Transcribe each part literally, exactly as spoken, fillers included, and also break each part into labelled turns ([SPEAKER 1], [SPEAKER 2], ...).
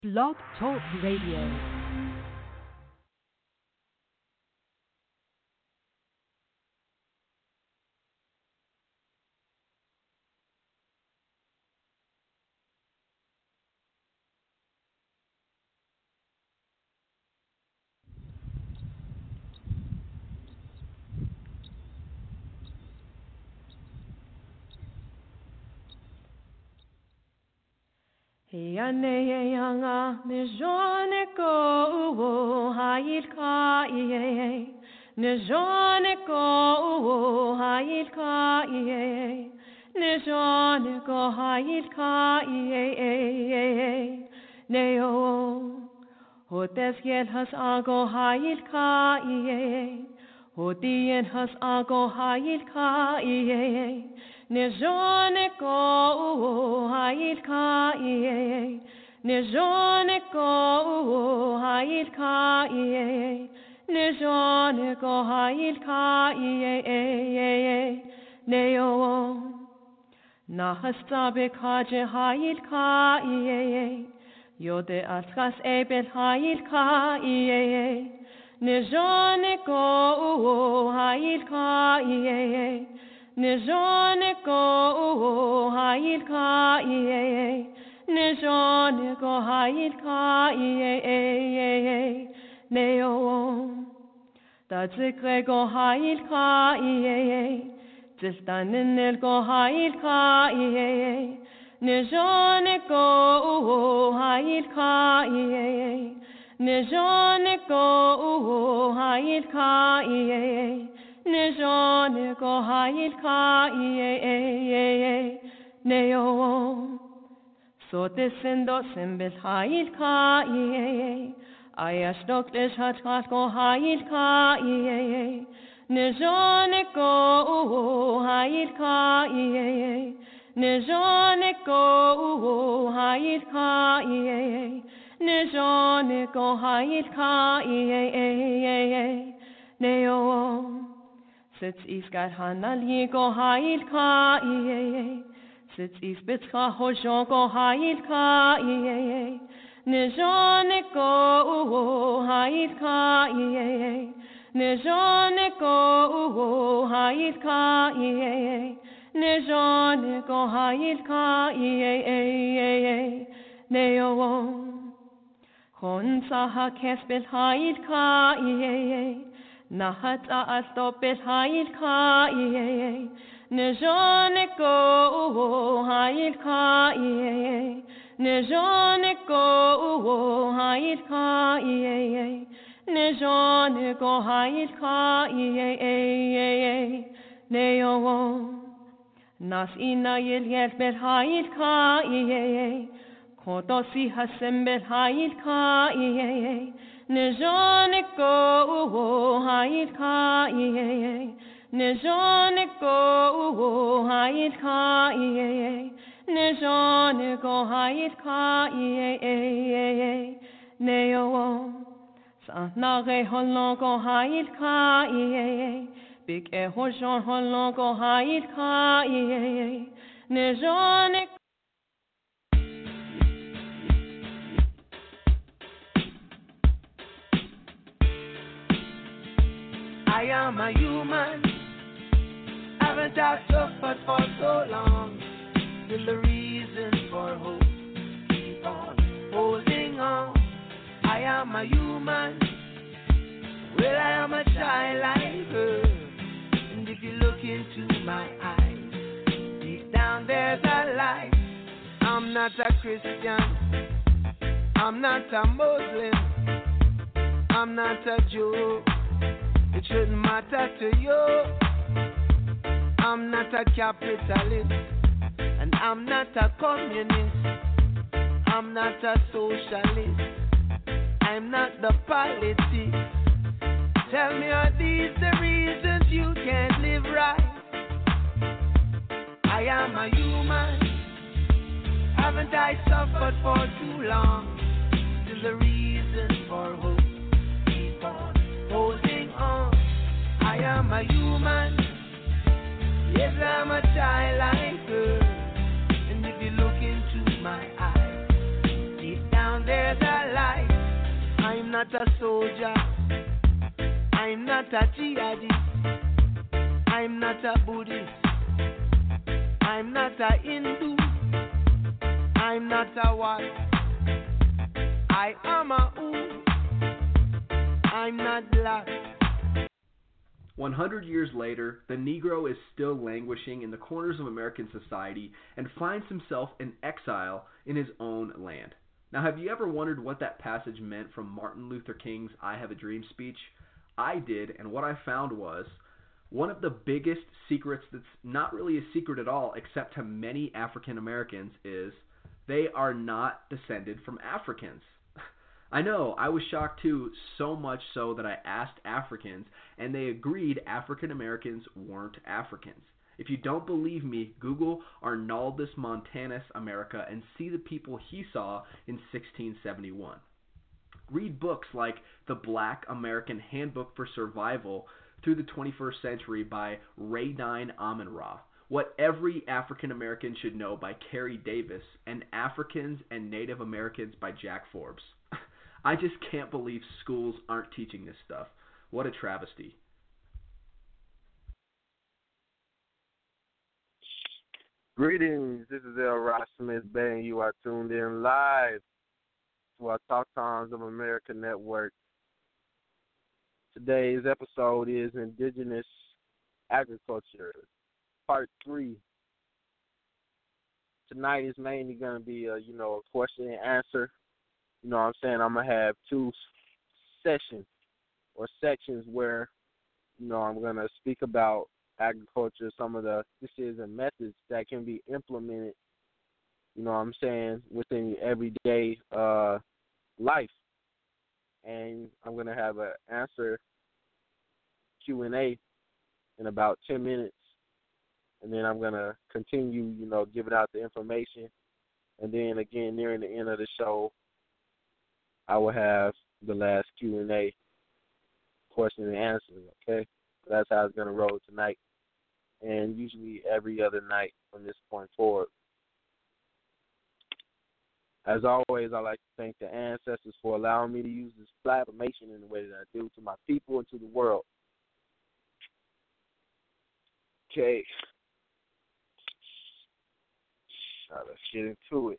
[SPEAKER 1] Blog Talk Radio.
[SPEAKER 2] Yane yanga ne jone ko uo hail ka ie ne jone ko uo hail ka ie ne jone ko hail ka ie ne o hotes yel has ago hail ka ie hodien has ago hail ka ie ne jone ko uo hail ka ie ne jone ko uo hail ka ie ne jone ko hail ka ie ne o na hasta be kaje hail ka ie yode askas ebel hail ka ie ne jone ko uo hail ka ie ne jone ko uo hail ka ie ne jone ko hail ka ie ne o da zikre ko hail ka ie zistanen el ko hail ka ie ne jone ko uo hail ka ie ne jone ko uo hail ka ie ne jone ko hail ka ie ne o so descendo sembel hail ka ie ayas doktes hat ko hail ka ie ne jone ko uo hail ka ie ne jone ko uo hail ka ie ne jone ko hail ka ie ne o Sitz is gat hanal ye go hail ka ie Sitz is bits ka hojon go hail ka ie ne jone ko uo hail ka ie ne jone ko uo hail ka ie ne jone ko hail ka ie ne o Hon sa ha kespel hail ka ie Nahat a stopet hail ka ie ne jone ko uo hail ka ie ne jone ko uo hail ka ie ne jone ko hail ka ie ne o nas ina yel yel bel hail ka ie koto si hasembel hail ka ie ne jone ko uo hail ka ie ne jone ko uo hail ka ie ne jone ko hail ka ie ne o sa na re holon ko hail ka ie big e hojon holon ko hail ka ie ne jone
[SPEAKER 3] I am a human, haven't I suffered for so long? Still the reason for hope, keep on holding on. I am a human, well I am a child like her. And if you look into my eyes, deep down there's a light. I'm not a Christian, I'm not a Muslim, I'm not a Jew. It shouldn't matter to you. I'm not a capitalist, and I'm not a communist. I'm not a socialist. I'm not the politics. Tell me, are these the reasons you can't live right? I am a human. Haven't I suffered for too long? Still the reason for hope. Keep on holding on. I am a human. Yes, I'm a child like her. And if you look into my eyes, deep down there's I'm not a soldier, I'm not a jihadist, I'm not a Buddhist, I'm not a Hindu, I'm not a what, I am a who, I'm not black.
[SPEAKER 4] one hundred years later, the Negro is still languishing in the corners of American society and finds himself in exile in his own land. Now, have you ever wondered what that passage meant from Martin Luther King's I Have a Dream speech? I did, and what I found was one of the biggest secrets that's not really a secret at all, except to many African Americans, is they are not descended from Africans. I know, I was shocked too, so much so that I asked Africans, and they agreed African Americans weren't Africans. If you don't believe me, Google Arnaldus Montanus America and see the people he saw in sixteen seventy-one. Read books like The Black American Handbook for Survival through the twenty-first Century by Radine Amin-Ra, What Every African American Should Know by Carrie Davis, and Africans and Native Americans by Jack Forbes. I just can't believe schools aren't teaching this stuff. What a travesty.
[SPEAKER 5] Greetings, this is L. Ross Smith Bay, and you are tuned in live to our Talk Times of America Network. Today's episode is Indigenous Agriculture, Part three. Tonight is mainly going to be a, you know, a question and answer. You know what I'm saying? I'm going to have two sessions or sections where, you know, I'm going to speak about agriculture, some of the practices and methods that can be implemented, you know what I'm saying, within your everyday uh, life. And I'm going to have an answer Q and A in about ten minutes. And then I'm going to continue, you know, giving out the information. And then, again, nearing the end of the show, I will have the last Q and A, question and answer, okay? That's how it's going to roll tonight, and usually every other night from this point forward. As always, I'd like to thank the ancestors for allowing me to use this platform in the way that I do to my people and to the world. Okay. Now let's get into it.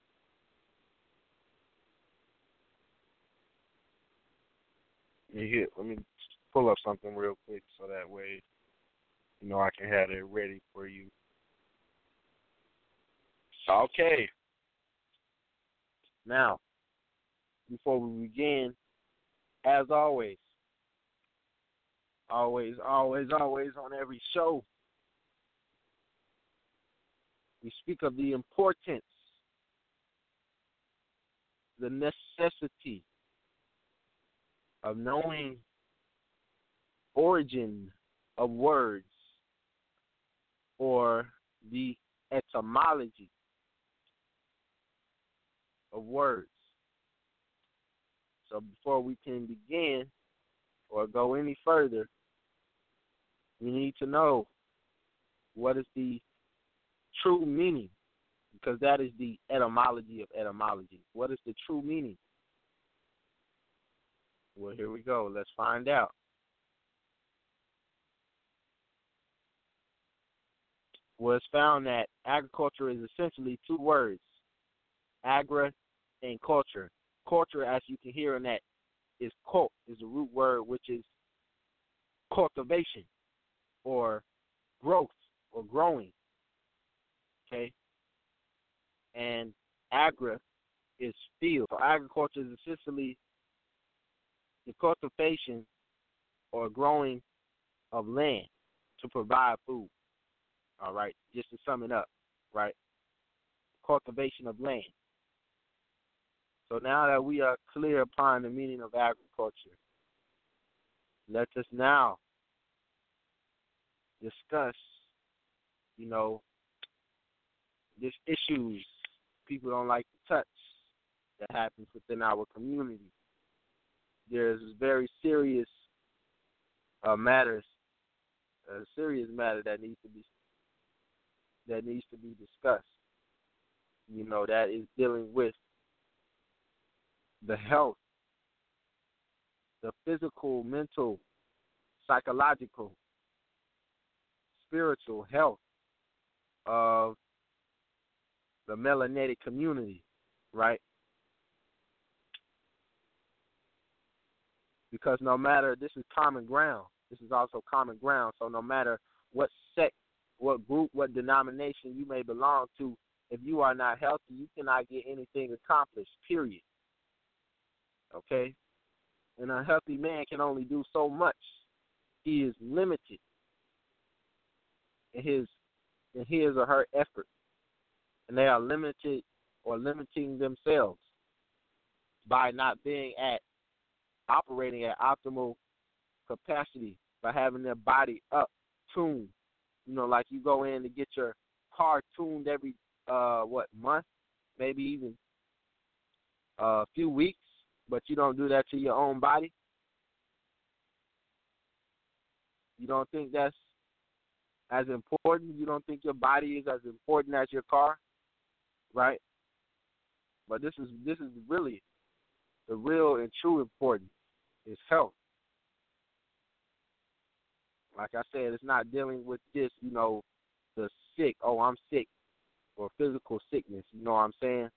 [SPEAKER 5] Here, let me pull up something real quick so that way, you know, I can have it ready for you. Okay. Now, before we begin, as always, always, always, always on every show, we speak of the importance, the necessity of knowing origin of words or the etymology of words. So before we can begin or go any further, we need to know what is the true meaning, because that is the etymology of etymology. What is the true meaning? Well, here we go. Let's find out. Well, it's found that agriculture is essentially two words, agra and culture. Culture, as you can hear in that, is cult, is a root word, which is cultivation or growth or growing. Okay? And agra is field. So agriculture is essentially the cultivation or growing of land to provide food. All right, just to sum it up, right? Cultivation of land. So now that we are clear upon the meaning of agriculture, let us now discuss, you know, these issues people don't like to touch that happens within our community. There's very serious uh, matters, a serious matter that needs to be that needs to be discussed. You know, that is dealing with the health the physical, mental, psychological, spiritual health of the melanated community, right? Because no matter, this is common ground. This is also common ground. So no matter what sect, what group, what denomination you may belong to, if you are not healthy, you cannot get anything accomplished, period. Okay? And a healthy man can only do so much. He is limited in his in his or her effort. And they are limited or limiting themselves by not being at operating at optimal capacity, by having their body up, tuned. You know, like you go in to get your car tuned every, uh, what, month, maybe even a uh, few weeks, but you don't do that to your own body. You don't think that's as important? You don't think your body is as important as your car, right? But this is this is really the real and true importance is health. Like I said, it's not dealing with this, you know, the sick, oh, I'm sick, or physical sickness, you know what I'm saying?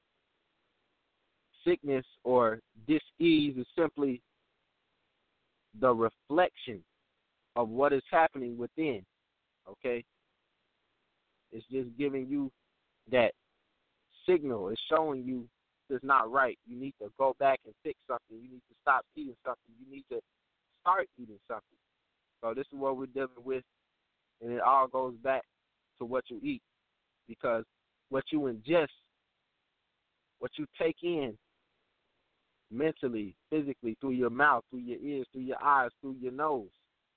[SPEAKER 5] Sickness or dis-ease is simply the reflection of what is happening within, okay? It's just giving you that signal. It's showing you it's not right. You need to go back and fix something. You need to stop eating something. You need to start eating something. So this is what we're dealing with, and it all goes back to what you eat, because what you ingest, what you take in mentally, physically, through your mouth, through your ears, through your eyes, through your nose,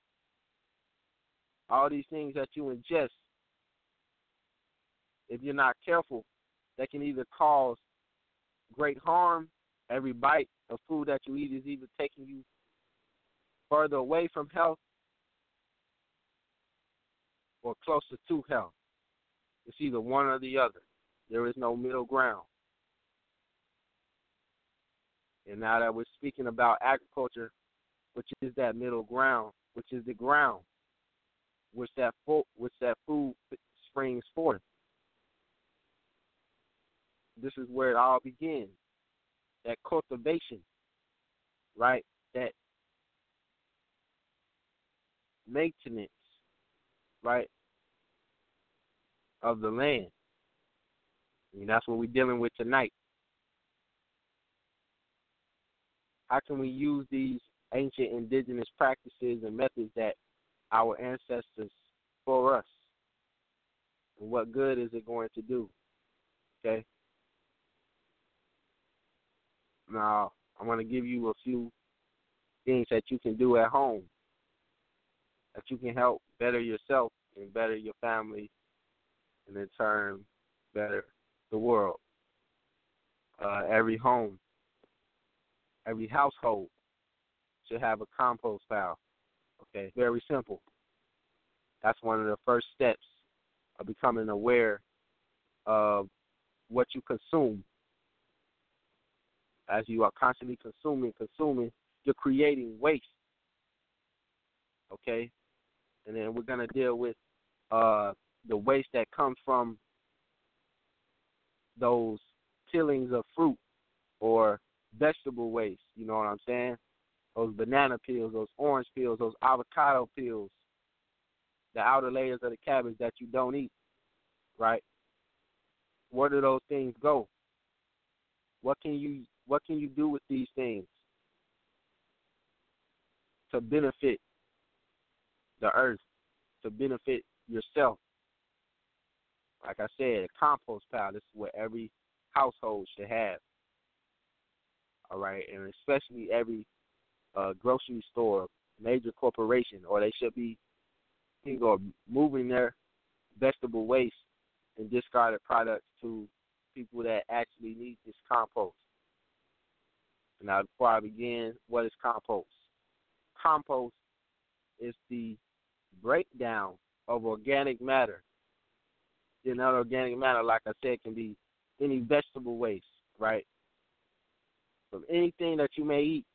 [SPEAKER 5] all these things that you ingest, if you're not careful, that can either cause great harm. Every bite of food that you eat is either taking you further away from health or closer to health. It's either one or the other. There is no middle ground. And now that we're speaking about agriculture, which is that middle ground, which is the ground, which that fo- which that food springs forth. This is where it all begins. That cultivation, right? That maintenance, right, of the land. I mean, that's what we're dealing with tonight. How can we use these ancient indigenous practices and methods that our ancestors for us? And what good is it going to do? Okay? Now, I'm going to give you a few things that you can do at home, that you can help better yourself and better your family, and in turn, better the world. Uh, every home, every household should have a compost pile. Okay, very simple. That's one of the first steps of becoming aware of what you consume. As you are constantly consuming, consuming, you're creating waste. Okay? And then we're going to deal with uh, the waste that comes from those peelings of fruit or vegetable waste. You know what I'm saying? Those banana peels, those orange peels, those avocado peels, the outer layers of the cabbage that you don't eat, right? Where do those things go? What can you what can you do with these things to benefit the earth, to benefit yourself? Like I said, a compost pile, this is what every household should have. All right, and especially every uh, grocery store, major corporation, or they should be you know, moving their vegetable waste and discarded products to people that actually need this compost. Now, before I begin, what is compost? Compost is the breakdown of organic matter. You know, organic matter, like I said, can be any vegetable waste, right? From anything that you may eat,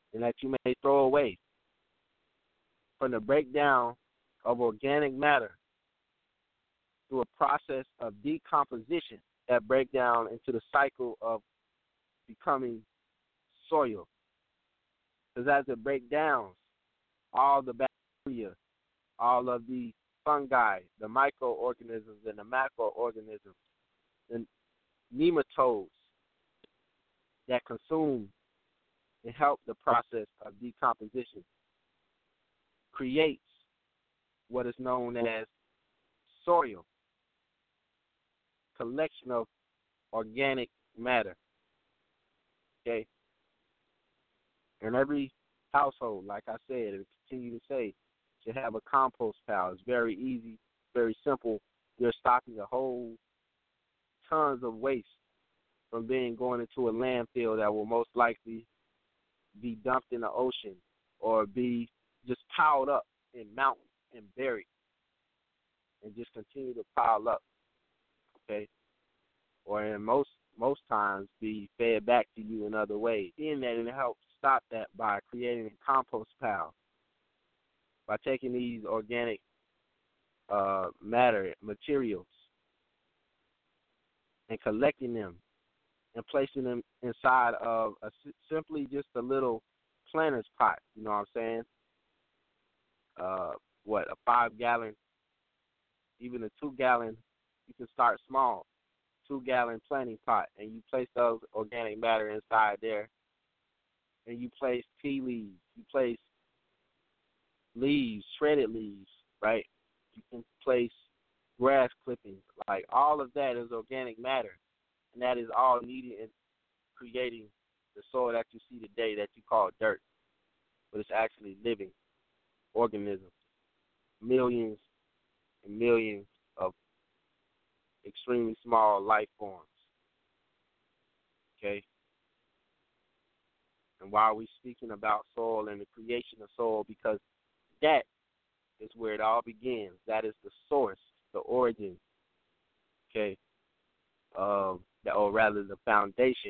[SPEAKER 5] and that you may throw away. From the breakdown of organic matter through a process of decomposition that break down into the cycle of becoming soil. Because as it breaks down, all the bacteria, all of the fungi, the microorganisms and the macroorganisms, the nematodes that consume and help the process of decomposition creates what is known as soil, collection of organic matter. Okay? And every household, like I said, and continue to say, should have a compost pile. It's very easy, very simple. You're stopping a whole tons of waste from being going into a landfill that will most likely be dumped in the ocean or be just piled up in mountains and buried and just continue to pile up, okay? Or in most most times be fed back to you in other ways. In that, it helps stop that by creating a compost pile, by taking these organic uh, matter materials and collecting them and placing them inside of a, simply just a little planter's pot. You know what I'm saying? Uh, what, a five-gallon, even a two-gallon, you can start small, two-gallon planting pot, and you place those organic matter inside there, and you place tea leaves, you place leaves, shredded leaves, right? You can place grass clippings. Like, all of that is organic matter, and that is all needed in creating the soil that you see today that you call dirt, but it's actually living organisms, millions and millions of extremely small life forms, okay? And why are we speaking about soil and the creation of soil? Because that is where it all begins. That is the source, the origin, okay, um, or rather the foundation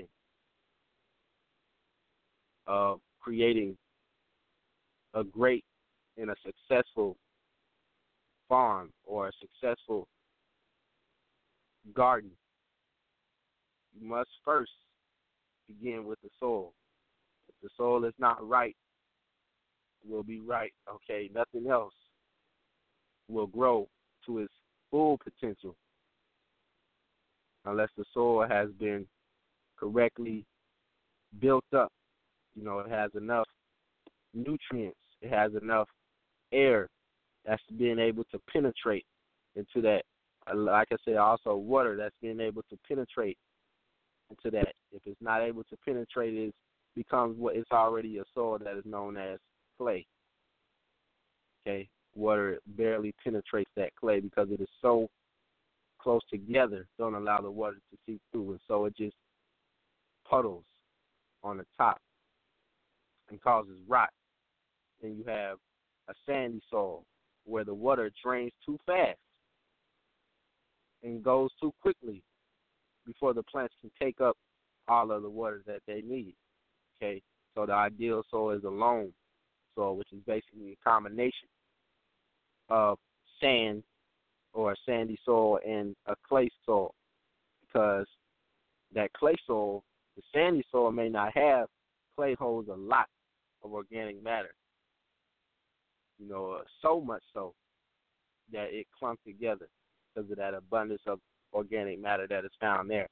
[SPEAKER 5] of creating a great and a successful farm or a successful garden. You must first begin with the soil. If the soil is not right, it will be right, okay? Nothing else will grow to its full potential unless the soil has been correctly built up. You know, it has enough nutrients, it has enough air that's being able to penetrate into that. Like I said, also water that's being able to penetrate into that. If it's not able to penetrate, it becomes what it's already a soil that is known as clay. Okay, water barely penetrates that clay because it is so close together, don't allow the water to seep through, and so it just puddles on the top and causes rot. Then you have a sandy soil where the water drains too fast and goes too quickly before the plants can take up all of the water that they need. Okay, so the ideal soil is a loam soil, which is basically a combination of sand or a sandy soil and a clay soil, because that clay soil, the sandy soil may not have, clay holds a lot of organic matter, you know, uh, so much so that it clumps together because of that abundance of organic matter that is found there.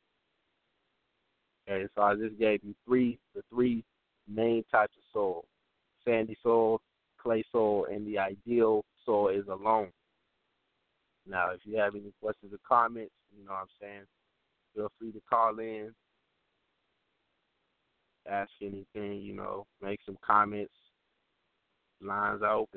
[SPEAKER 5] Okay, so I just gave you three, the three main types of soil: sandy soil, clay soil, and the ideal soil is a loam. Now, if you have any questions or comments, you know what I'm saying, feel free to call in, ask anything, you know, make some comments. Lines are open.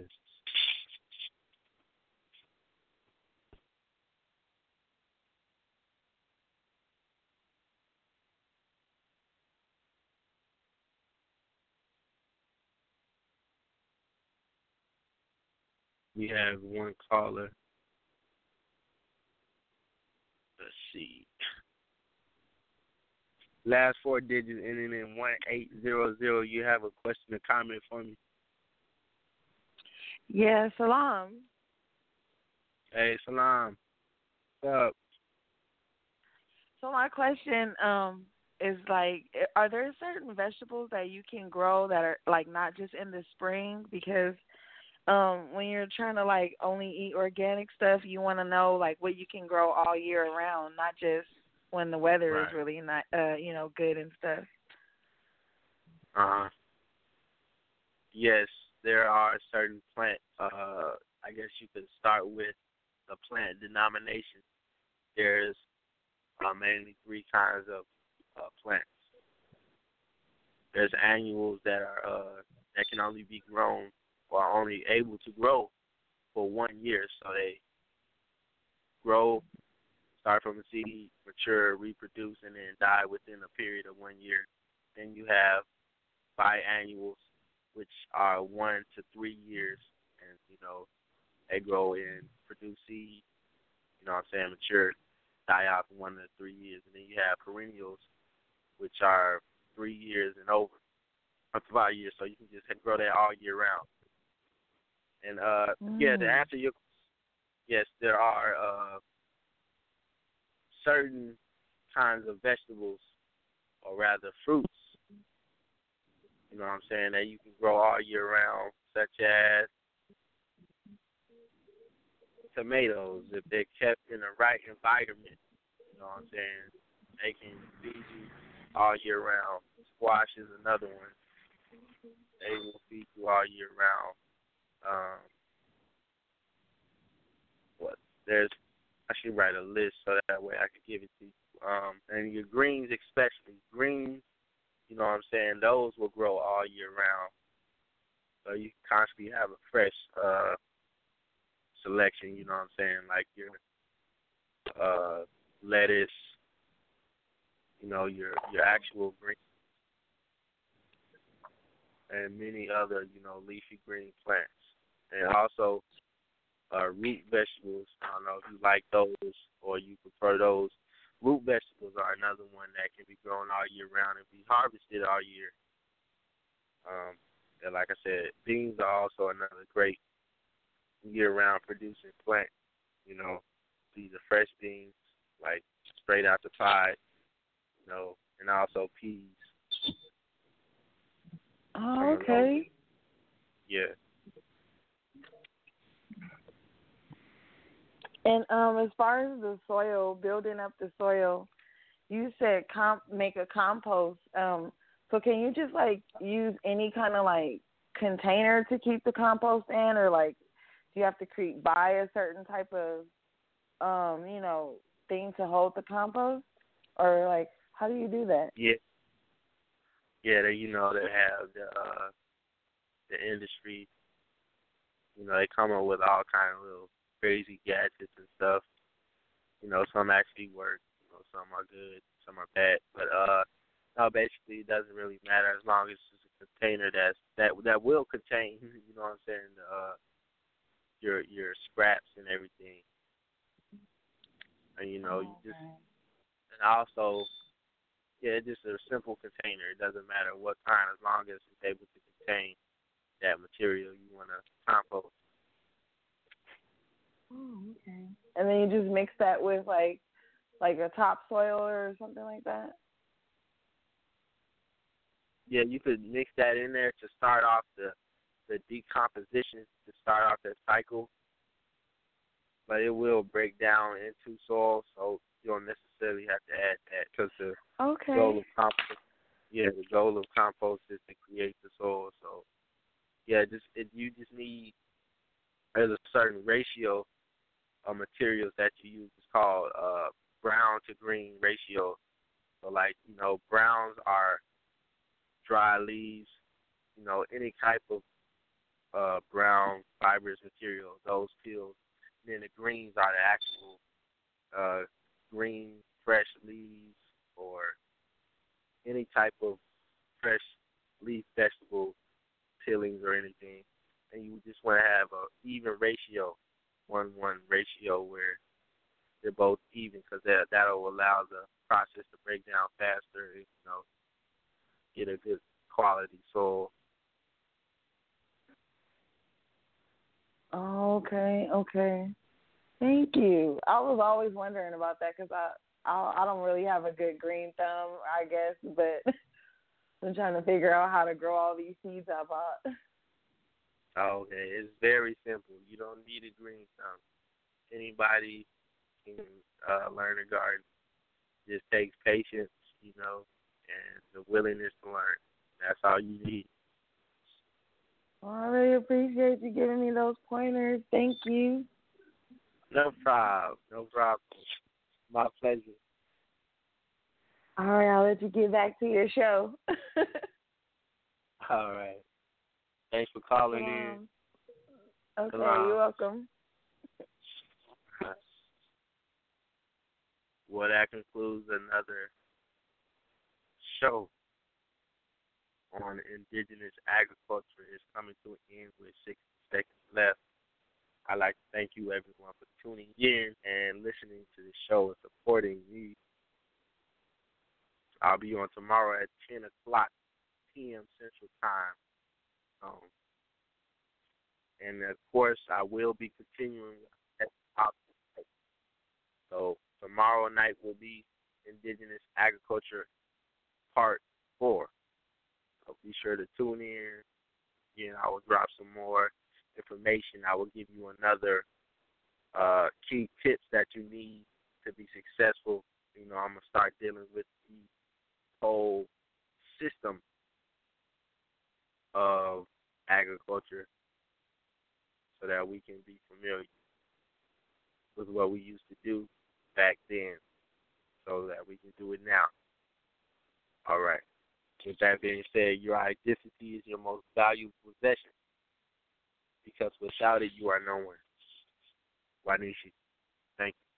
[SPEAKER 5] We have one caller. Let's see. Last four digits ending in one eight zero zero. You have a question or comment for me?
[SPEAKER 6] Yeah, salam.
[SPEAKER 5] Hey, Salam. What's up?
[SPEAKER 6] So my question um is like, are there certain vegetables that you can grow that are like not just in the spring? Because um when you're trying to like only eat organic stuff, you want to know like what you can grow all year round, not just when the weather
[SPEAKER 5] Right.
[SPEAKER 6] is really not uh you know good and stuff.
[SPEAKER 5] Uh-huh. Yes, there are certain plant, uh, I guess you could start with the plant denomination. There's uh, mainly three kinds of uh, plants. There's annuals that are uh, that can only be grown or are only able to grow for one year. So they grow, start from a seed, mature, reproduce, and then die within a period of one year. Then you have biannuals, which are one to three years, and you know they grow and produce seed. You know what I'm saying? Mature, die out in one to three years, and then you have perennials, which are three years and over, up to five years. So you can just grow that all year round. And uh,
[SPEAKER 6] Mm.
[SPEAKER 5] yeah, to answer your yes, there are uh, certain kinds of vegetables, or rather fruits. You know what I'm saying, that you can grow all year round, such as tomatoes, if they're kept in the right environment. You know what I'm saying? They can feed you all year round. Squash is another one. They will feed you all year round. Um, what? There's, I should write a list so that way I can give it to you. Um, and your greens, especially greens. You know what I'm saying? Those will grow all year round. So you can constantly have a fresh uh, selection, you know what I'm saying? Like your uh, lettuce, you know, your your actual green, and many other, you know, leafy green plants. And also uh, root vegetables. I don't know if you like those or you prefer those. Root vegetables are another one that can be grown all year round and be harvested all year. Um, and like I said, beans are also another great year-round producing plant. You know, these are fresh beans, like straight out the pod, you know, and also peas.
[SPEAKER 6] Oh, okay.
[SPEAKER 5] Yeah.
[SPEAKER 6] And um, as far as the soil, building up the soil, you said comp, make a compost. Um, so can you just like use any kind of like container to keep the compost in, or like do you have to create buy a certain type of um, you know, thing to hold the compost, or like how do you do that?
[SPEAKER 5] Yeah. Yeah, they, you know, they have the uh, the industry. You know, they come up with all kind of little crazy gadgets and stuff. You know, some actually work. You know, some are good, some are bad. But uh, no, basically it doesn't really matter as long as it's a container that's that that will contain. You know what I'm saying? Uh, your your scraps and everything. And you know, you just and also, yeah, it's just a simple container. It doesn't matter what kind, as long as it's able to contain that material you want to compost.
[SPEAKER 6] Oh, okay. And then you just mix that with like like a topsoil or something like that?
[SPEAKER 5] Yeah, you could mix that in there to start off the, the decomposition, to start off that cycle. But it will break down into soil, so you don't necessarily have to add that, because the
[SPEAKER 6] okay.
[SPEAKER 5] goal of compost, yeah, the goal of compost is to create the soil. So, yeah, just it, you just need, there's a certain ratio of materials that you use. It's called uh, brown to green ratio. So, like, you know, browns are dry leaves, you know, any type of uh, brown fibrous material, those peels. And then the greens are the actual uh, green, fresh leaves, or any type of fresh leaf vegetable peelings or anything. And you just want to have an even ratio, one one ratio, where they're both even, because that that'll allow the process to break down faster. And, you know, get a good quality soil.
[SPEAKER 6] Okay, okay. Thank you. I was always wondering about that because I, I I don't really have a good green thumb, I guess, but I'm trying to figure out how to grow all these seeds I bought.
[SPEAKER 5] Okay, it's very simple. You don't need a green thumb. Anybody can uh, learn a garden. It just takes patience, you know, and the willingness to learn. That's all you need.
[SPEAKER 6] Well, I really appreciate you giving me those pointers. Thank you.
[SPEAKER 5] No problem. No problem. My pleasure.
[SPEAKER 6] All right, I'll let you get back to your show.
[SPEAKER 5] All right. Thanks for calling
[SPEAKER 6] um,
[SPEAKER 5] in.
[SPEAKER 6] Okay,
[SPEAKER 5] Salam.
[SPEAKER 6] you're welcome.
[SPEAKER 5] Well, that concludes another show on indigenous agriculture. Is coming to an end with sixty seconds left. I'd like to thank you, everyone, for tuning in and listening to the show and supporting me. I'll be on tomorrow at ten o'clock p.m. Central Time. Um, and, of course, I will be continuing at the top. So tomorrow night will be Indigenous Agriculture Part four. So be sure to tune in. Again, I will drop some more information. I will give you another uh, key tips that you need to be successful. You know, I'm going to start dealing with the whole system of agriculture so that we can be familiar with what we used to do back then so that we can do it now. All right. With that being said, your identity is your most valuable possession because without it, you are nowhere. Wanishi. Thank you.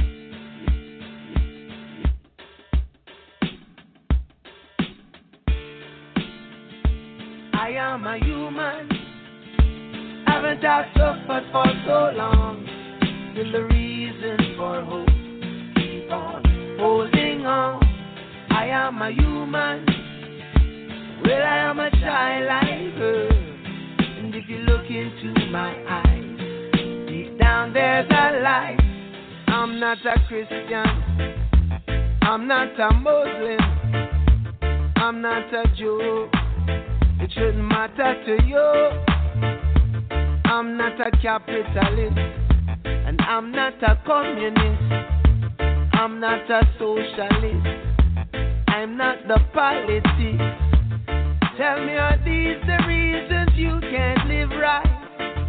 [SPEAKER 3] I am a human. Haven't I suffered for so long? Still the reason for hope. Keep on holding on. I am a human. Well, I am a child like her. And if you look into my eyes, deep down there's a light. I'm not a Christian. I'm not a Muslim. I'm not a Jew. It shouldn't matter to you. I'm not a capitalist, and I'm not a communist. I'm not a socialist. I'm not the politics. Tell me, are these the reasons you can't live right?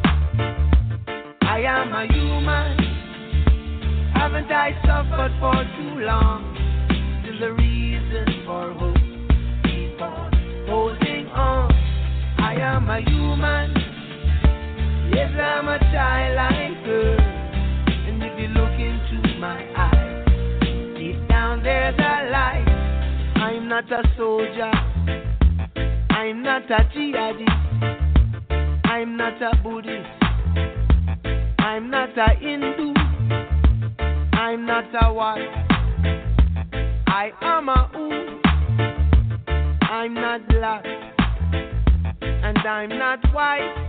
[SPEAKER 3] I am a human. Haven't I suffered for too long? Still the reason for hope. Keep on holding on. I am a human. Yes, I'm a child like her. And if you look into my eyes, deep down there's a light. I'm not a soldier. I'm not a jihadist. I'm not a Buddhist. I'm not a Hindu. I'm not a what? I am a who? I'm not black. And I'm not white.